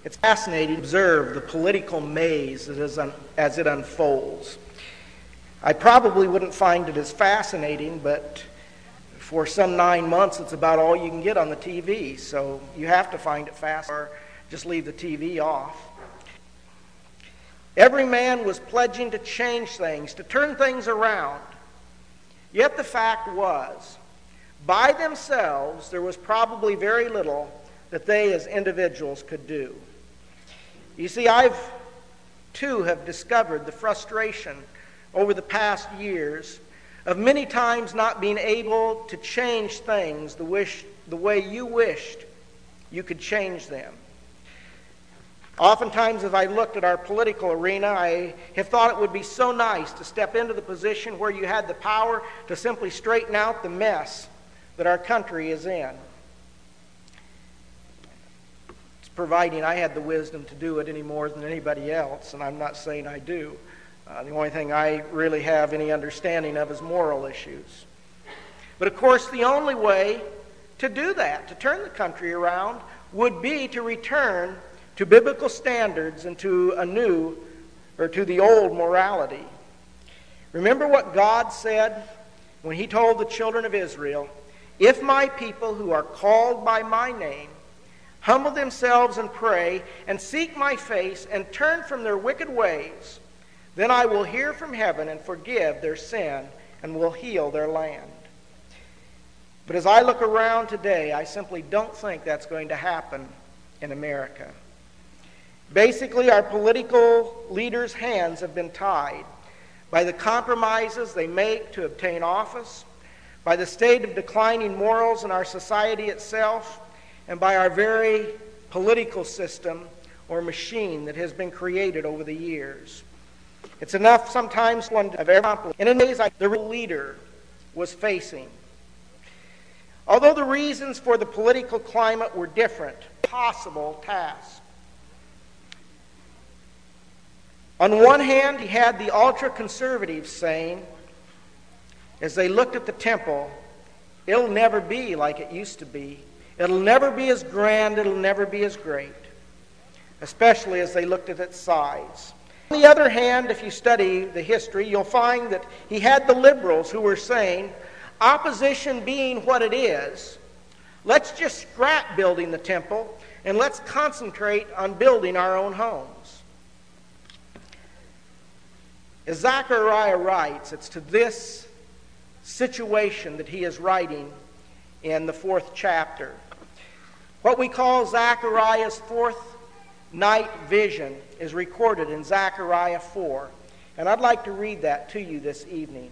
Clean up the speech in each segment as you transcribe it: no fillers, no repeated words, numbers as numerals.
It's fascinating to observe the political maze as it unfolds. I probably wouldn't find it as fascinating, but for some 9 months it's about all you can get on the TV, so you have to find it fast or just leave the TV off. Every man was pledging to change things, to turn things around. Yet the fact was, by themselves, there was probably very little that they as individuals could do. You see, I've too have discovered the frustration over the past years of many times not being able to change things the way you wished you could change them. Oftentimes, as I looked at our political arena, I have thought it would be so nice to step into the position where you had the power to simply straighten out the mess that our country is in. It's providing I had the wisdom to do it any more than anybody else, and I'm not saying I do. The only thing I really have any understanding of is moral issues. But of course, the only way to do that, to turn the country around, would be to return to biblical standards and to the old morality. Remember what God said when He told the children of Israel, "If my people who are called by my name humble themselves and pray and seek my face and turn from their wicked ways, then I will hear from heaven and forgive their sin and will heal their land." But as I look around today, I simply don't think that's going to happen in America. Basically, our political leaders' hands have been tied by the compromises they make to obtain office, by the state of declining morals in our society itself, and by our very political system or machine that has been created over the years. It's enough sometimes one of every in a ways like the leader was facing. Although the reasons for the political climate were different, possible tasks. On one hand, he had the ultra-conservatives saying, as they looked at the temple, it'll never be like it used to be. It'll never be as grand, it'll never be as great, especially as they looked at its size. On the other hand, if you study the history, you'll find that he had the liberals who were saying, opposition being what it is, let's just scrap building the temple and let's concentrate on building our own homes. As Zechariah writes, it's to this situation that he is writing in the 4th chapter. What we call Zechariah's 4th night vision is recorded in Zechariah 4. And I'd like to read that to you this evening.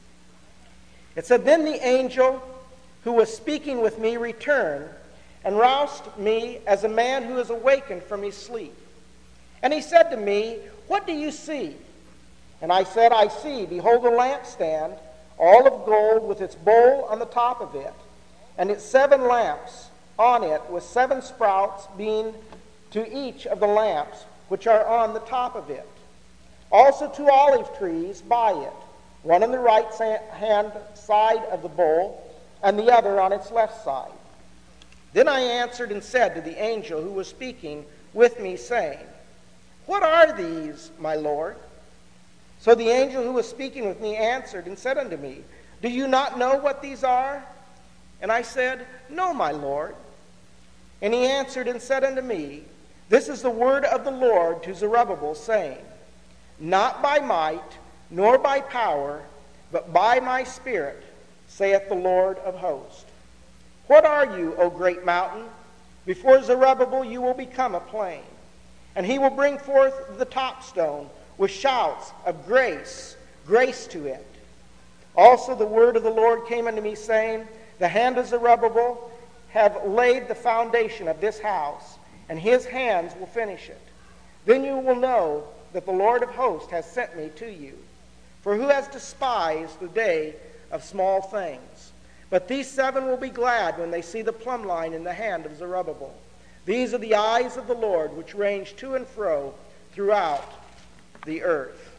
It said, "Then the angel who was speaking with me returned and roused me as a man who is awakened from his sleep. And he said to me, 'What do you see?' And I said, 'I see, behold, a lampstand, all of gold, with its bowl on the top of it, and its 7 lamps on it, with 7 sprouts being to each of the lamps which are on the top of it. Also 2 olive trees by it, one on the right hand side of the bowl, and the other on its left side.' Then I answered and said to the angel who was speaking with me, saying, 'What are these, my Lord?' So the angel who was speaking with me answered and said unto me, 'Do you not know what these are?' And I said, 'No, my Lord.' And he answered and said unto me, 'This is the word of the Lord to Zerubbabel, saying, Not by might, nor by power, but by my Spirit, saith the Lord of hosts. What are you, O great mountain? Before Zerubbabel you will become a plain. And he will bring forth the top stone with shouts of grace, grace to it. Also the word of the Lord came unto me, saying, The hand of Zerubbabel have laid the foundation of this house, and his hands will finish it. Then you will know that the Lord of hosts has sent me to you. For who has despised the day of small things? But these 7 will be glad when they see the plumb line in the hand of Zerubbabel. These are the eyes of the Lord, which range to and fro throughout the earth."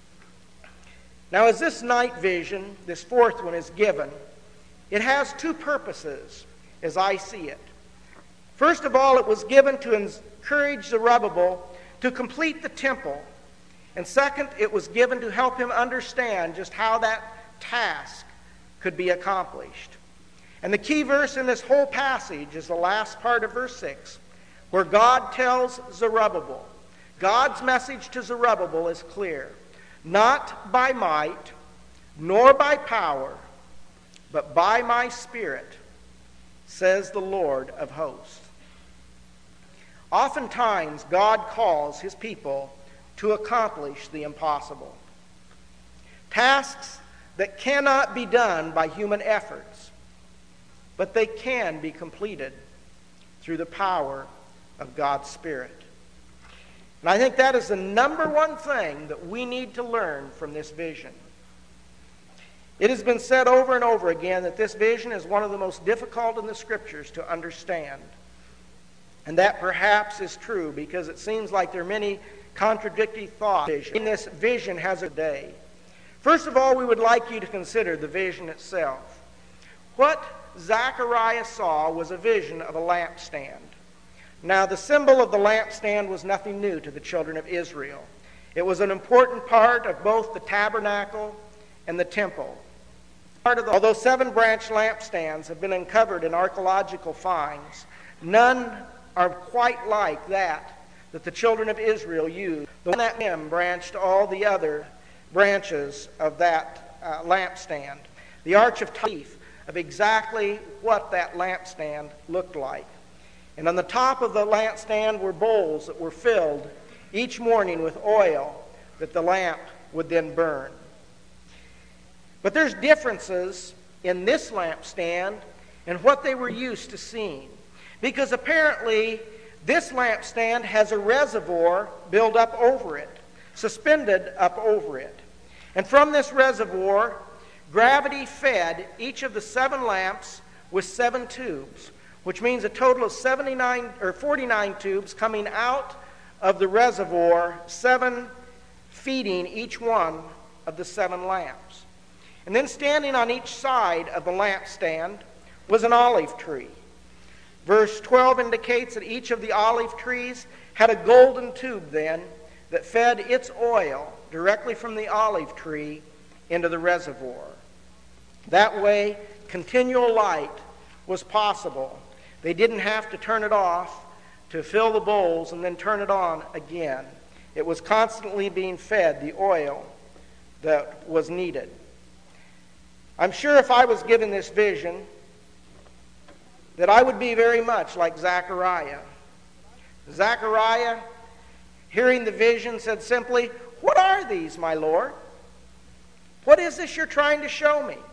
Now, as this night vision, this 4th one, is given, it has 2 purposes as I see it. First of all, it was given to encourage Zerubbabel to complete the temple. And second, it was given to help him understand just how that task could be accomplished. And the key verse in this whole passage is the last part of verse 6, where God tells Zerubbabel, God's message to Zerubbabel is clear. Not by might, nor by power, but by my Spirit, says the Lord of hosts. Oftentimes, God calls his people to accomplish the impossible. Tasks that cannot be done by human efforts, but they can be completed through the power of God's Spirit. And I think that is the number one thing that we need to learn from this vision. It has been said over and over again that this vision is one of the most difficult in the Scriptures to understand. And that perhaps is true because it seems like there are many contradictory thoughts in this vision has a day. First of all, we would like you to consider the vision itself. What Zechariah saw was a vision of a lampstand. Now, the symbol of the lampstand was nothing new to the children of Israel. It was an important part of both the tabernacle and the temple. Although 7-branch lampstands have been uncovered in archaeological finds, none are quite like that the children of Israel used. The one that branched all the other branches of that lampstand. The Arch of Taif of exactly what that lampstand looked like. And on the top of the lampstand were bowls that were filled each morning with oil that the lamp would then burn. But there's differences in this lampstand and what they were used to seeing. Because apparently this lampstand has a reservoir built up over it, suspended up over it. And from this reservoir, gravity fed each of the 7 lamps with 7 tubes, which means a total of 49 tubes coming out of the reservoir, 7 feeding each one of the 7 lamps. And then standing on each side of the lampstand was an olive tree. Verse 12 indicates that each of the olive trees had a golden tube then that fed its oil directly from the olive tree into the reservoir. That way, continual light was possible. They didn't have to turn it off to fill the bowls and then turn it on again. It was constantly being fed the oil that was needed. I'm sure if I was given this vision, that I would be very much like Zechariah. Zechariah, hearing the vision, said simply, "What are these, my Lord? What is this you're trying to show me?"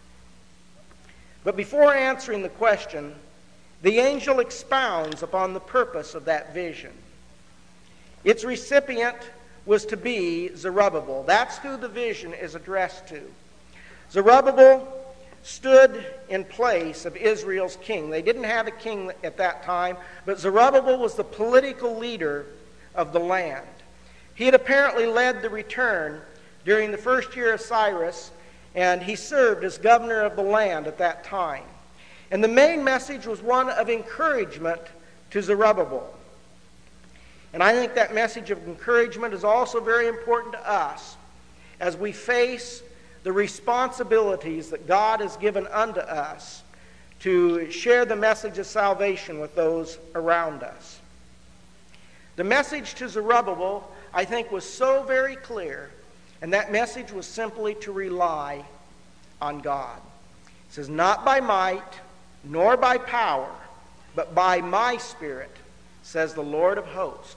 But before answering the question, the angel expounds upon the purpose of that vision. Its recipient was to be Zerubbabel. That's who the vision is addressed to. Zerubbabel stood in place of Israel's king. They didn't have a king at that time, but Zerubbabel was the political leader of the land. He had apparently led the return during the first year of Cyrus, and he served as governor of the land at that time. And the main message was one of encouragement to Zerubbabel. And I think that message of encouragement is also very important to us as we face the responsibilities that God has given unto us to share the message of salvation with those around us. The message to Zerubbabel, I think, was so very clear, and that message was simply to rely on God. It says, "Not by might, nor by power, but by my Spirit, says the Lord of hosts."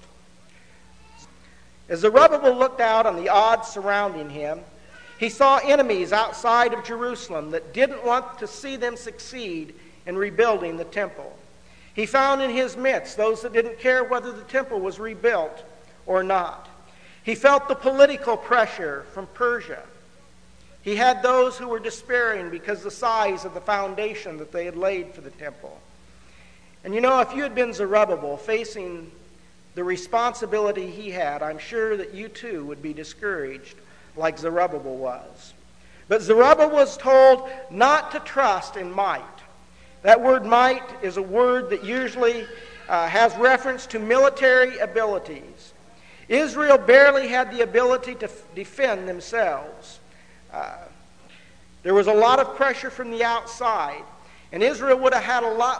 As Zerubbabel looked out on the odds surrounding him, he saw enemies outside of Jerusalem that didn't want to see them succeed in rebuilding the temple. He found in his midst those that didn't care whether the temple was rebuilt or not. He felt the political pressure from Persia. He had those who were despairing because of the size of the foundation that they had laid for the temple. And you know, if you had been Zerubbabel facing the responsibility he had, I'm sure that you too would be discouraged like Zerubbabel was. But Zerubbabel was told not to trust in might. That word might is a word that usually has reference to military abilities. Israel barely had the ability to defend themselves. There was a lot of pressure from the outside, and Israel would have had a lot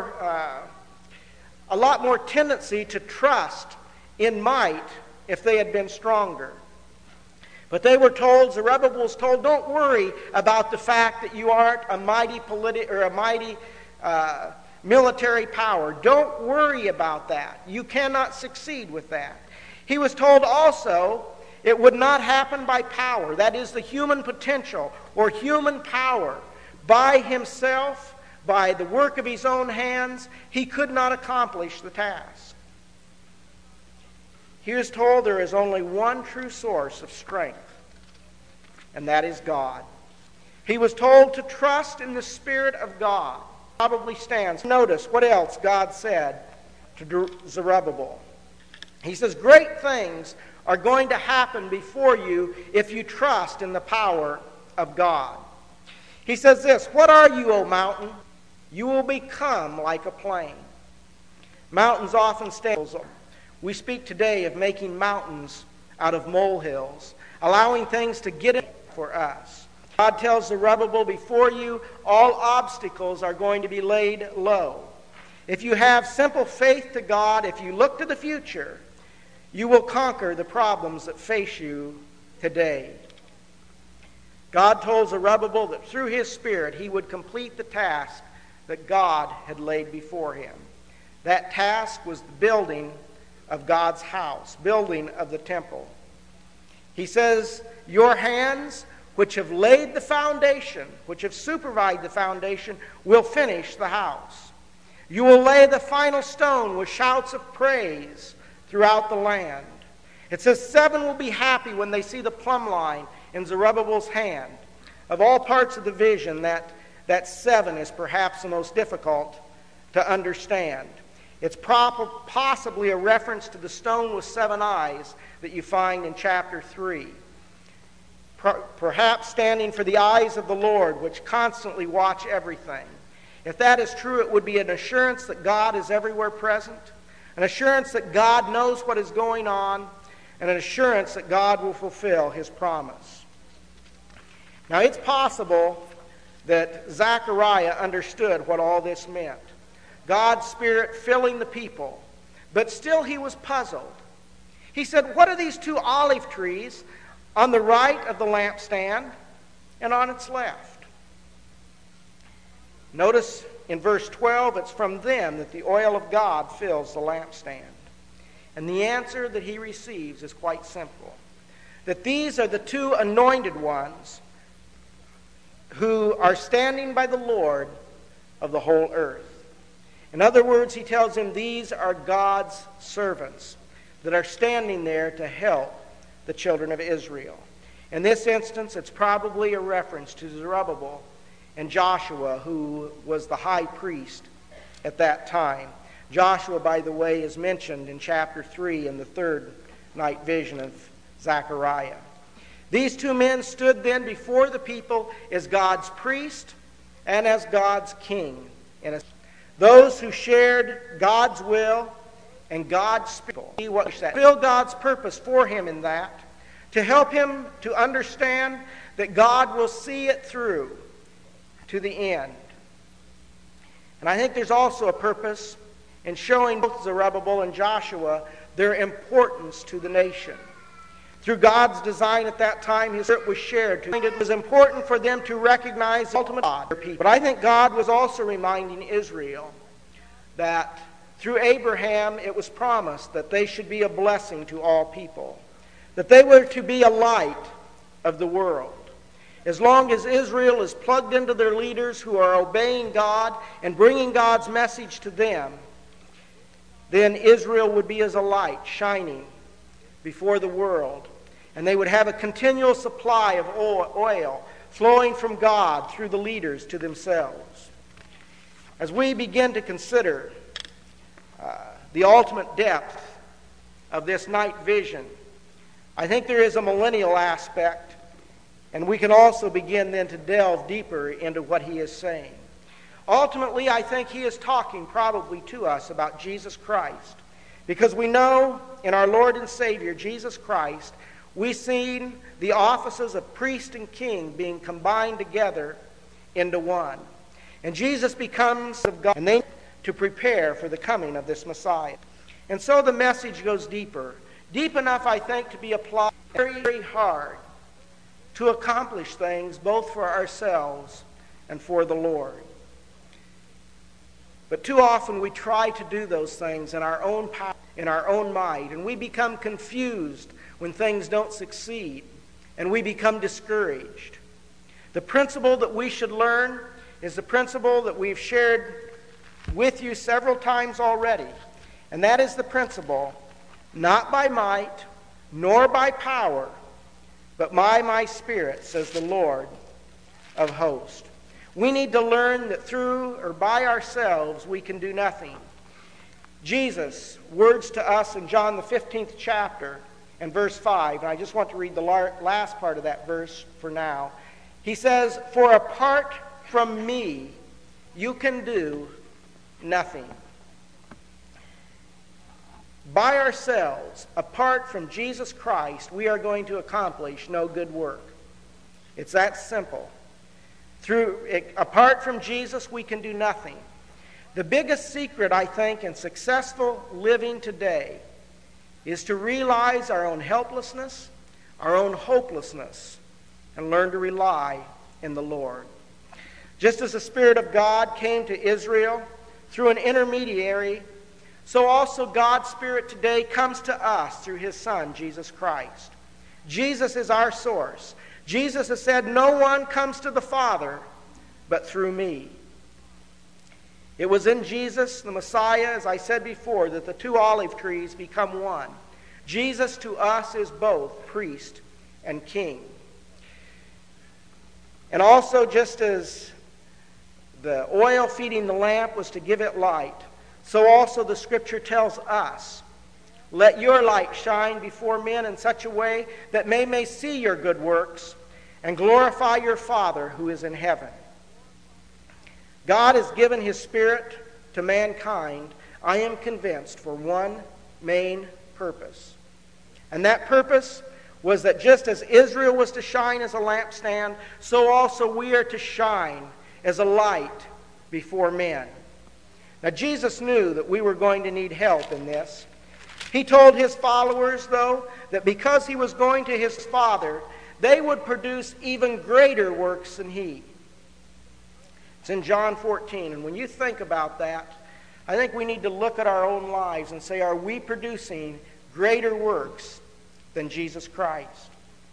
more tendency to trust in might if they had been stronger. But they were told, Zerubbabel was told, don't worry about the fact that you aren't a mighty military power. Don't worry about that. You cannot succeed with that. He was told also it would not happen by power, that is the human potential or human power. By himself, by the work of his own hands, he could not accomplish the task. He was told there is only one true source of strength, and that is God. He was told to trust in the Spirit of God. Probably stands. Notice what else God said to Zerubbabel. He says, great things are going to happen before you if you trust in the power of God. He says this, what are you, O mountain? You will become like a plain. Mountains often stand. We speak today of making mountains out of molehills, allowing things to get in for us. God tells Zerubbabel, before you, all obstacles are going to be laid low. If you have simple faith to God, if you look to the future, you will conquer the problems that face you today. God told Zerubbabel that through his Spirit he would complete the task that God had laid before him. That task was the building of God's house, building of the temple. He says, your hands, which have laid the foundation, which have supervised the foundation, will finish the house. You will lay the final stone with shouts of praise throughout the land. It says 7 will be happy when they see the plumb line in Zerubbabel's hand. Of all parts of the vision, that 7 is perhaps the most difficult to understand. It's possibly a reference to the stone with 7 eyes that you find in chapter 3. Perhaps standing for the eyes of the Lord, which constantly watch everything. If that is true, it would be an assurance that God is everywhere present, an assurance that God knows what is going on, and an assurance that God will fulfill his promise. Now, it's possible that Zechariah understood what all this meant. God's Spirit filling the people. But still he was puzzled. He said, what are these 2 olive trees on the right of the lampstand and on its left? Notice in verse 12, it's from them that the oil of God fills the lampstand. And the answer that he receives is quite simple. That these are the 2 anointed ones who are standing by the Lord of the whole earth. In other words, he tells him these are God's servants that are standing there to help the children of Israel. In this instance, it's probably a reference to Zerubbabel and Joshua, who was the high priest at that time. Joshua, by the way, is mentioned in chapter 3 in the 3rd night vision of Zechariah. These 2 men stood then before the people as God's priest and as God's king. And as those who shared God's will and God's spirit. Fulfill God's purpose for him in that, to help him to understand that God will see it through to the end. And I think there's also a purpose in showing both Zerubbabel and Joshua their importance to the nation. Through God's design at that time, his spirit was shared. It was important for them to recognize the ultimate God. But I think God was also reminding Israel that through Abraham it was promised that they should be a blessing to all people, that they were to be a light of the world. As long as Israel is plugged into their leaders who are obeying God and bringing God's message to them, then Israel would be as a light shining before the world. And they would have a continual supply of oil flowing from God through the leaders to themselves. As we begin to consider the ultimate depth of this night vision, I think there is a millennial aspect, and we can also begin then to delve deeper into what he is saying. Ultimately, I think he is talking probably to us about Jesus Christ, because we know in our Lord and Savior, Jesus Christ, we've seen the offices of priest and king being combined together into one. And Jesus becomes of God, and they to prepare for the coming of this Messiah. And so the message goes deeper. Deep enough, I think, to be applied very, very hard to accomplish things both for ourselves and for the Lord. But too often we try to do those things in our own power, in our own might, and we become confused when things don't succeed, and we become discouraged. The principle that we should learn is the principle that we've shared with you several times already, and that is the principle, not by might, nor by power, but by my Spirit, says the Lord of hosts. We need to learn that through or by ourselves we can do nothing. Jesus' words to us in John the 15th chapter and verse 5, and I just want to read the last part of that verse for now. He says, "For apart from me, you can do nothing." By ourselves, apart from Jesus Christ, we are going to accomplish no good work. It's that simple. Apart from Jesus, we can do nothing. The biggest secret, I think, in successful living today is to realize our own helplessness, our own hopelessness, and learn to rely in the Lord. Just as the Spirit of God came to Israel through an intermediary, so also God's Spirit today comes to us through His Son, Jesus Christ. Jesus is our source. Jesus has said, "No one comes to the Father but through me." It was in Jesus, the Messiah, as I said before, that the two olive trees become one. Jesus to us is both priest and king. And also, just as the oil feeding the lamp was to give it light, so also the Scripture tells us, "Let your light shine before men in such a way that they may see your good works and glorify your Father who is in heaven." God has given His Spirit to mankind, I am convinced, for one main purpose. And that purpose was that just as Israel was to shine as a lampstand, so also we are to shine as a light before men. Now, Jesus knew that we were going to need help in this. He told His followers, though, that because He was going to His Father, they would produce even greater works than He. It's in John 14, and when you think about that, I think we need to look at our own lives and say, are we producing greater works than Jesus Christ?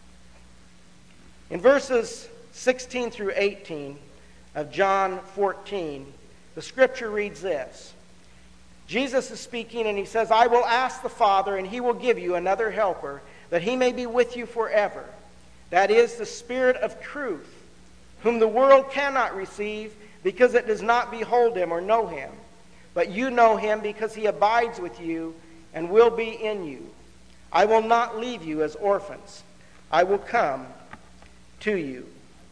In verses 16 through 18 of John 14, the Scripture reads this. Jesus is speaking, and He says, "I will ask the Father, and He will give you another helper, that He may be with you forever. That is the Spirit of truth, whom the world cannot receive, because it does not behold Him or know Him. But you know Him, because He abides with you and will be in you. I will not leave you as orphans. I will come to you."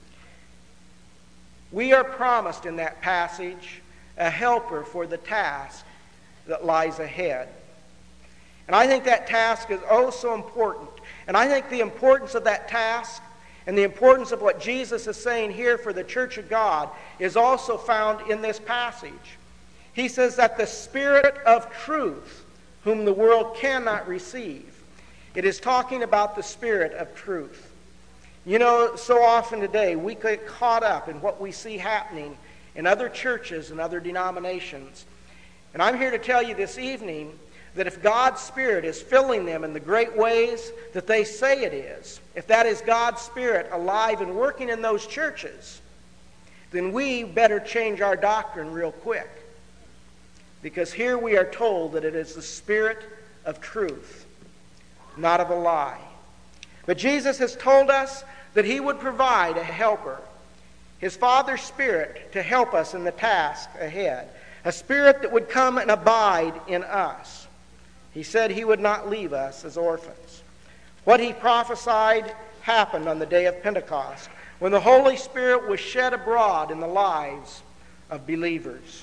We are promised in that passage a helper for the task that lies ahead. And I think that task is oh so important. And I think the importance of that task and the importance of what Jesus is saying here for the church of God is also found in this passage. He says that the Spirit of truth, whom the world cannot receive. It is talking about the Spirit of truth. You know, so often today we get caught up in what we see happening in other churches and other denominations. And I'm here to tell you this evening that if God's Spirit is filling them in the great ways that they say it is, if that is God's Spirit alive and working in those churches, then we better change our doctrine real quick. Because here we are told that it is the Spirit of truth, not of a lie. But Jesus has told us that He would provide a helper, His Father's Spirit, to help us in the task ahead. A Spirit that would come and abide in us. He said He would not leave us as orphans. What He prophesied happened on the day of Pentecost, when the Holy Spirit was shed abroad in the lives of believers.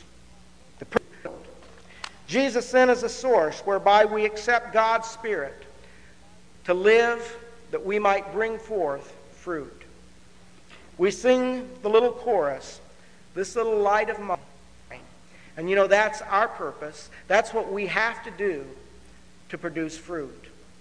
Jesus then is a source whereby we accept God's Spirit to live that we might bring forth fruit. We sing the little chorus, "This little light of mine." And that's our purpose. That's what we have to do to produce fruit.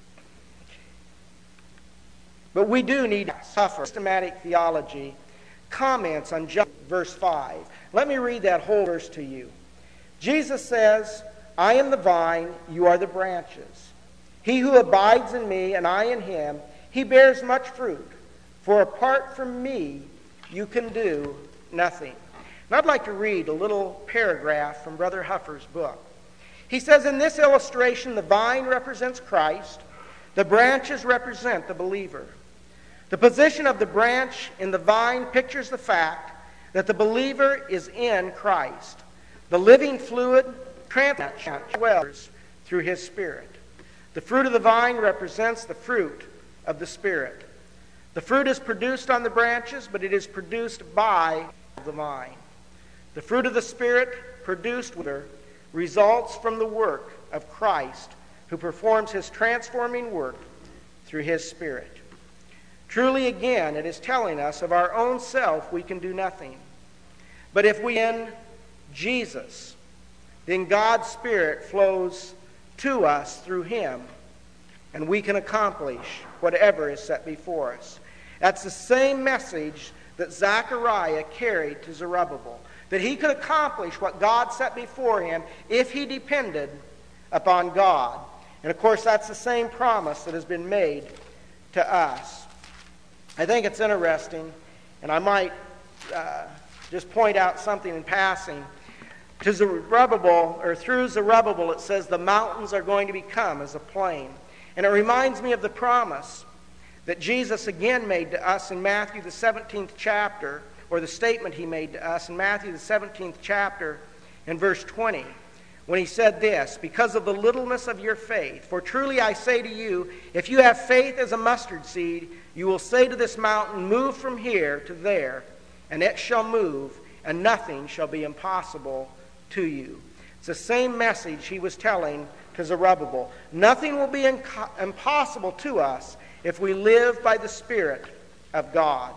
But we do need to suffer. Systematic theology comments on just verse 5. Let me read that whole verse to you. Jesus says, "I am the vine, you are the branches. He who abides in me and I in him, he bears much fruit. For apart from me, you can do nothing." And I'd like to read a little paragraph from Brother Huffer's book. He says, "In this illustration, the vine represents Christ. The branches represent the believer. The position of the branch in the vine pictures the fact that the believer is in Christ. The living fluid transfers through his Spirit. The fruit of the vine represents the fruit of the Spirit. The fruit is produced on the branches, but it is produced by the vine. The fruit of the Spirit produced with her results from the work of Christ, who performs his transforming work through his Spirit. Truly, again, it is telling us of our own self we can do nothing. But if we in Jesus, then God's Spirit flows to us through him, and we can accomplish whatever is set before us." That's the same message that Zechariah carried to Zerubbabel, that he could accomplish what God set before him if he depended upon God. And of course, that's the same promise that has been made to us. I think it's interesting, and I might just point out something in passing. To Zerubbabel, or through Zerubbabel, it says the mountains are going to become as a plain. And it reminds me of the promise that Jesus again made to us in Matthew the 17th chapter, or the statement he made to us in Matthew the 17th chapter in verse 20, when he said this, "Because of the littleness of your faith, for truly I say to you, if you have faith as a mustard seed, you will say to this mountain, move from here to there, and it shall move, and nothing shall be impossible to you." It's the same message he was telling to Zerubbabel. Nothing will be impossible to us if we live by the Spirit of God.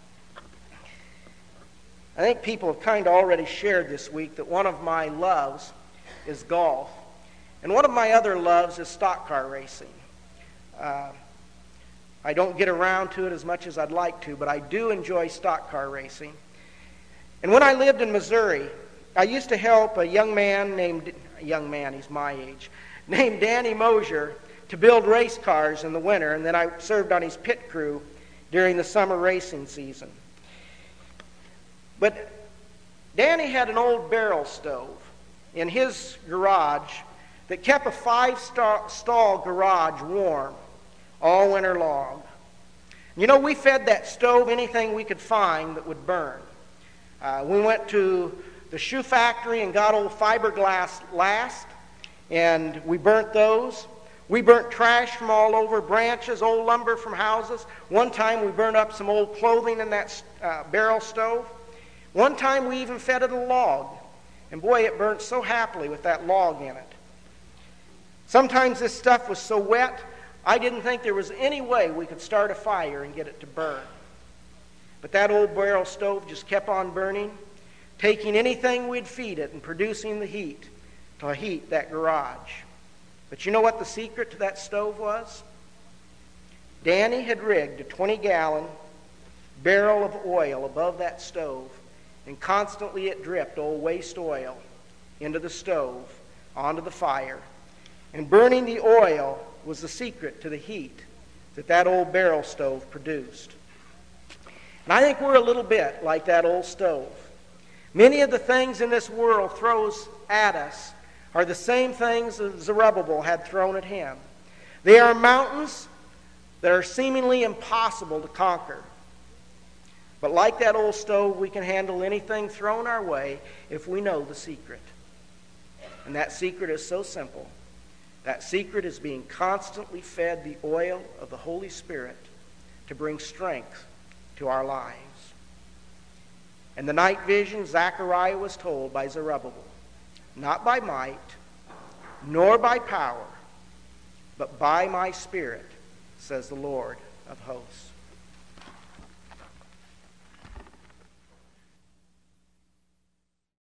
I think people have kind of already shared this week that one of my loves is golf. And one of my other loves is stock car racing. I don't get around to it as much as I'd like to, but I do enjoy stock car racing. And when I lived in Missouri, I used to help a young man, he's my age, named Danny Mosier, to build race cars in the winter, and then I served on his pit crew during the summer racing season. But Danny had an old barrel stove in his garage that kept a 5-stall garage warm all winter long. We fed that stove anything we could find that would burn. We went to the shoe factory and got old fiberglass last, and we burnt those. We burnt trash from all over, branches, old lumber from houses. One time we burned up some old clothing in that barrel stove. One time we even fed it a log. And boy, it burnt so happily with that log in it. Sometimes this stuff was so wet, I didn't think there was any way we could start a fire and get it to burn. But that old barrel stove just kept on burning, taking anything we'd feed it and producing the heat to heat that garage. But you know what the secret to that stove was? Danny had rigged a 20-gallon barrel of oil above that stove, and constantly it dripped old waste oil into the stove, onto the fire. And burning the oil was the secret to the heat that old barrel stove produced. And I think we're a little bit like that old stove. Many of the things in this world throws at us are the same things that Zerubbabel had thrown at him. They are mountains that are seemingly impossible to conquer. But like that old stove, we can handle anything thrown our way if we know the secret. And that secret is so simple. That secret is being constantly fed the oil of the Holy Spirit to bring strength to our lives. And the night vision Zechariah was told by Zerubbabel, not by might, nor by power, but by my Spirit, says the Lord of hosts.